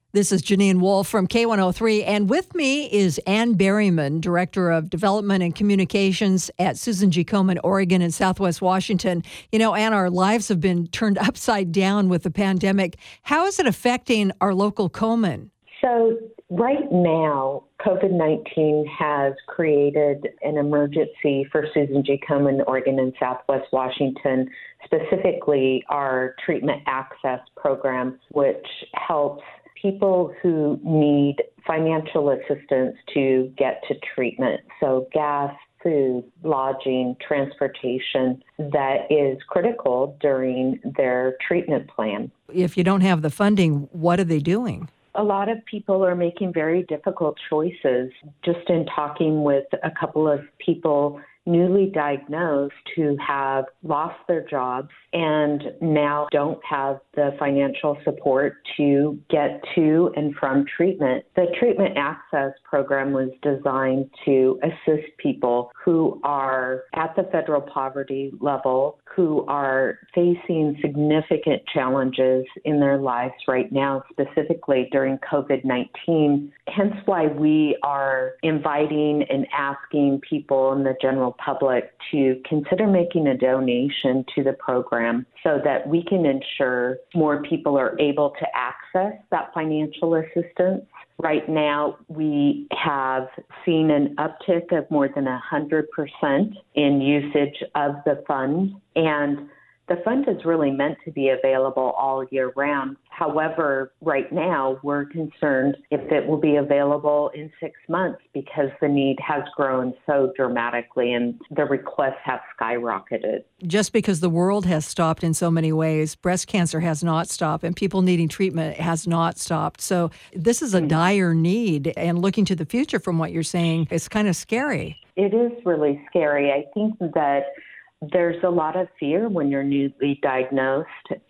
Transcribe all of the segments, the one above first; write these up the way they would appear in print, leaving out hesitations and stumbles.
This is Janine Wolf from K103, and with me is Ann Berryman, Director of Development and Communications at Susan G. Komen, Oregon, and Southwest Washington. You know, Ann, our lives have been turned upside down with the pandemic. How is it affecting our local Komen? So right now, COVID-19 has created an emergency for Susan G. Komen, Oregon, and Southwest Washington, specifically our treatment access program, which helps people who need financial assistance to get to treatment. So gas, food, lodging, transportation, that is critical during their treatment plan. If you don't have the funding, what are they doing? A lot of people are making very difficult choices. Just in talking with a couple of people newly diagnosed who have lost their jobs and now don't have the financial support to get to and from treatment. The treatment access program was designed to assist people who are at the federal poverty level, who are facing significant challenges in their lives right now, specifically during COVID-19. Hence why we are inviting and asking people in the general public to consider making a donation to the program so that we can ensure more people are able to access that financial assistance. Right now, we have seen an uptick of more than 100% in usage of the fund, and the fund is really meant to be available all year round. However, right now, we're concerned if it will be available in 6 months because the need has grown so dramatically and the requests have skyrocketed. Just because the world has stopped in so many ways, breast cancer has not stopped, and people needing treatment has not stopped. So this is a dire need, and looking to the future from what you're saying, it's kind of scary. It is really scary. I think that there's a lot of fear when you're newly diagnosed,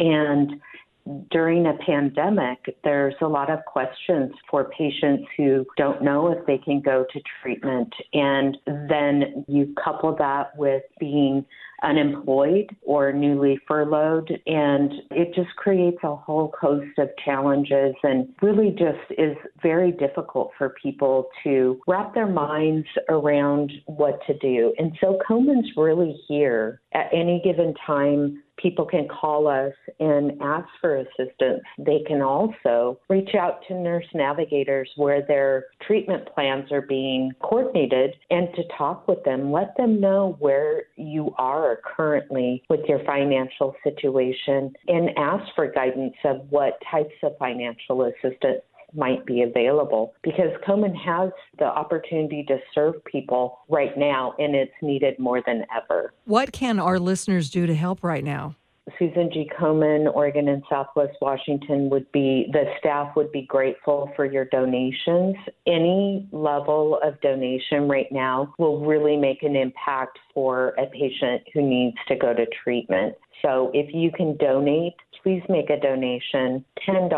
and during a pandemic, there's a lot of questions for patients who don't know if they can go to treatment. And then you couple that with being unemployed or newly furloughed, and it just creates a whole host of challenges and really just is very difficult for people to wrap their minds around what to do. And so Komen's really here. At any given time, people can call us and ask for assistance. They can also reach out to nurse navigators where their treatment plans are being coordinated and to talk with them. Let them know where you are currently with your financial situation and ask for guidance of what types of financial assistance might be available, because Komen has the opportunity to serve people right now, and it's needed more than ever. What can our listeners do to help right now? Susan G. Komen, Oregon, and Southwest Washington the staff would be grateful for your donations. Any level of donation right now will really make an impact for a patient who needs to go to treatment. So if you can donate, please make a donation, $10,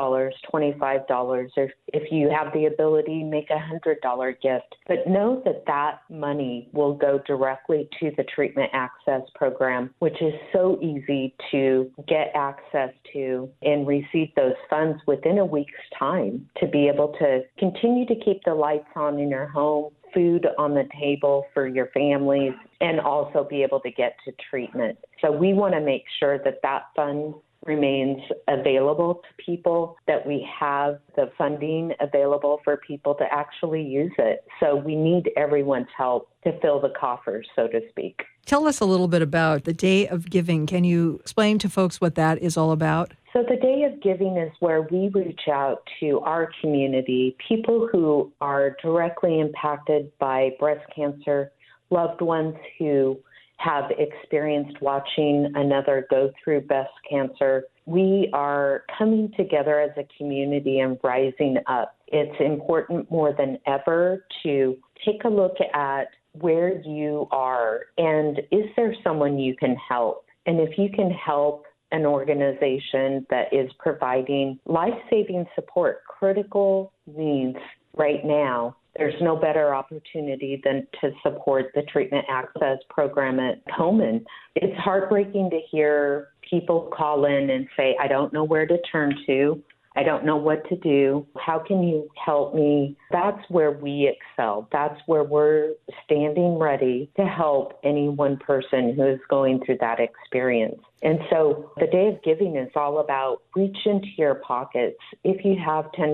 $25, or if you have the ability, make a $100 gift. But know that that money will go directly to the treatment access program, which is so easy to get access to and receive those funds within a week's time to be able to continue to keep the lights on in your home, food on the table for your families, and also be able to get to treatment. So we want to make sure that that fund remains available to people, that we have the funding available for people to actually use it. So we need everyone's help to fill the coffers, so to speak. Tell us a little bit about the Day of Giving. Can you explain to folks what that is all about? So the Day of Giving is where we reach out to our community, people who are directly impacted by breast cancer, loved ones who have experienced watching another go through breast cancer. We are coming together as a community and rising up. It's important more than ever to take a look at where you are and is there someone you can help? And if you can help an organization that is providing life-saving support, critical needs right now, there's no better opportunity than to support the treatment access program at Komen. It's heartbreaking to hear people call in and say, I don't know where to turn to. I don't know what to do. How can you help me? That's where we excel. That's where we're standing ready to help any one person who is going through that experience. And so the Day of Giving is all about reach into your pockets. If you have $10,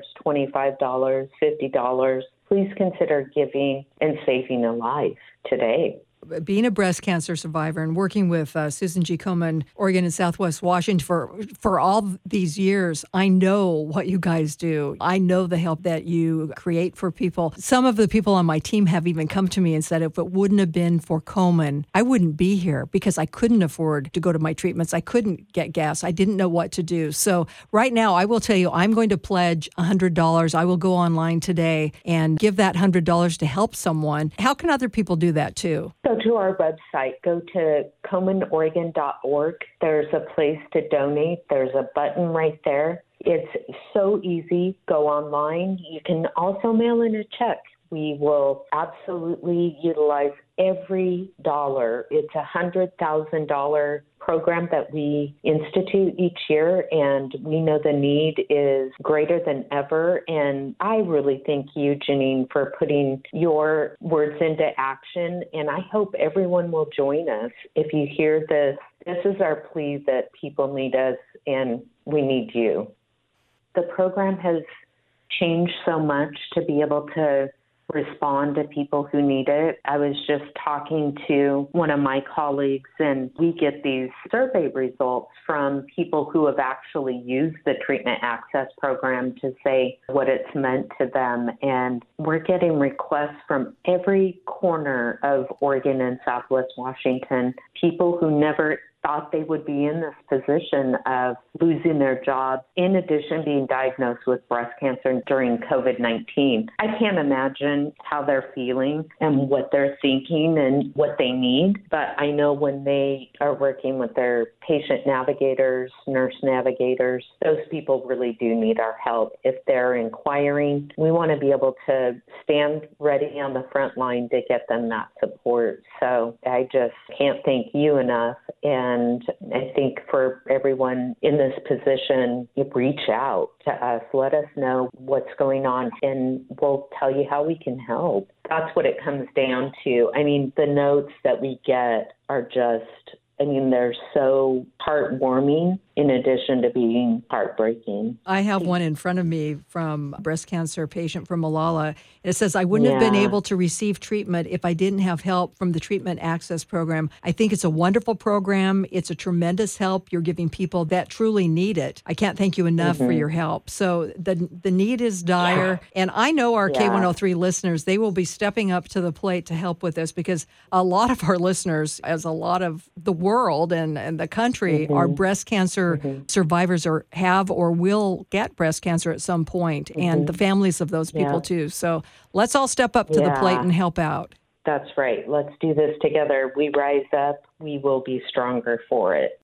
$25, $50, please consider giving and saving a life today. Being a breast cancer survivor and working with Susan G. Komen, Oregon and Southwest Washington for all these years, I know what you guys do. I know the help that you create for people. Some of the people on my team have even come to me and said, if it wouldn't have been for Komen, I wouldn't be here because I couldn't afford to go to my treatments. I couldn't get gas. I didn't know what to do. So right now, I will tell you, I'm going to pledge $100. I will go online today and give that $100 to help someone. How can other people do that too? So to our website, go to KomenOregon.org. There's a place to donate. There's a button right there. It's so easy. Go online. You can also mail in a check. We will absolutely utilize every dollar. It's a $100,000 program that we institute each year, and we know the need is greater than ever. And I really thank you, Janine, for putting your words into action. And I hope everyone will join us. If you hear this, this is our plea that people need us and we need you. The program has changed so much to be able to respond to people who need it. I was just talking to one of my colleagues, and we get these survey results from people who have actually used the Treatment Access Program to say what it's meant to them. And we're getting requests from every corner of Oregon and Southwest Washington, people who never thought they would be in this position of losing their jobs, in addition being diagnosed with breast cancer during COVID-19. I can't imagine how they're feeling and what they're thinking and what they need, but I know when they are working with their patient navigators, nurse navigators, those people really do need our help. If they're inquiring, we want to be able to stand ready on the front line to get them that support. So I just can't thank you enough. And I think for everyone in this position, you reach out to us. Let us know what's going on, and we'll tell you how we can help. That's what it comes down to. I mean, the notes that we get are just, they're so heartwarming in addition to being heartbreaking. I have one in front of me from a breast cancer patient from Malala. It says, I wouldn't have been able to receive treatment if I didn't have help from the Treatment Access Program. I think it's a wonderful program. It's a tremendous help. You're giving people that truly need it. I can't thank you enough for your help. So the need is dire. And I know our K103 listeners, they will be stepping up to the plate to help with this, because a lot of our listeners, as a lot of the world and the country, are breast cancer survivors or have or will get breast cancer at some point, and the families of those people too. So let's all step up to the plate and help out. That's right. Let's do this together. We rise up. We will be stronger for it.